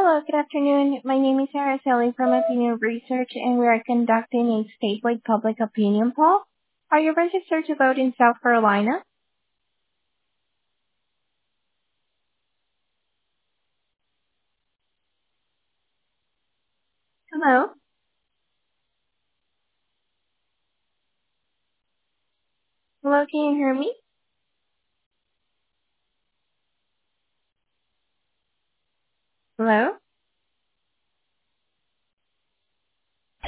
Hello, good afternoon. My name is Araceli from Opinion Research, and we are conducting a statewide public opinion poll. Are you registered to vote in South Carolina? Hello? Hello, can you hear me? Hello?